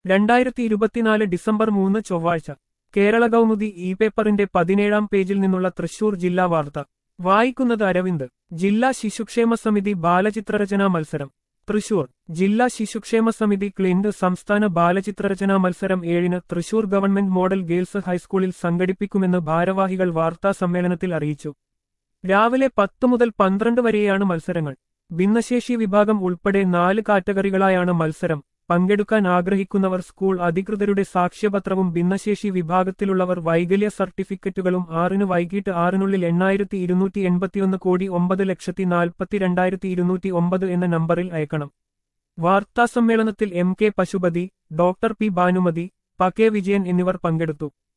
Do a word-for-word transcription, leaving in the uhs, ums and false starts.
രണ്ടായിരത്തി ഇരുപത്തിനാല് ഡിസംബർ മൂന്ന് ചൊവ്വാഴ്ച കേരള കൗമുദി ഇ പേപ്പറിന്റെ പതിനേഴാം പേജിൽ നിന്നുള്ള തൃശൂർ ജില്ലാ വാർത്ത വായിക്കുന്നത് അരവിന്ദ്. ജില്ലാ ശിശുക്ഷേമ സമിതി ബാലചിത്രരചനാ മത്സരം തൃശൂർ. ജില്ലാ ശിശുക്ഷേമ സമിതി ക്ലിന്റ് സംസ്ഥാന ബാലചിത്രരചനാ മത്സരം ഏഴിന് തൃശൂർ ഗവൺമെന്റ് മോഡൽ ഗേൾസ് ഹൈസ്കൂളിൽ സംഘടിപ്പിക്കുമെന്ന് ഭാരവാഹികൾ വാർത്താ സമ്മേളനത്തിൽ അറിയിച്ചു. രാവിലെ പത്ത് മുതൽ പന്ത്രണ്ട് വരെയാണ് മത്സരങ്ങൾ. ഭിന്നശേഷി വിഭാഗം ഉൾപ്പെടെ നാല് കാറ്റഗറികളായാണ് മത്സരം. പങ്കെടുക്കാൻ ആഗ്രഹിക്കുന്നവർ സ്കൂൾ അധികൃതരുടെ സാക്ഷ്യപത്രവും ഭിന്നശേഷി വിഭാഗത്തിലുള്ളവർ വൈകല്യ സർട്ടിഫിക്കറ്റുകളും ആറിന് വൈകിട്ട് ആറിനുള്ളിൽ എണ്ണായിരത്തി ഇരുന്നൂറ്റി എൺപത്തിയൊന്ന് കോടി ഒമ്പത് ലക്ഷത്തി നാൽപ്പത്തി രണ്ടായിരത്തി ഇരുന്നൂറ്റി ഒമ്പത് എന്ന നമ്പറിൽ അയക്കണം. വാർത്താസമ്മേളനത്തിൽ M K Pashupathi, doctor P Bhanumathi, P K Vijayan എന്നിവർ പങ്കെടുത്തു.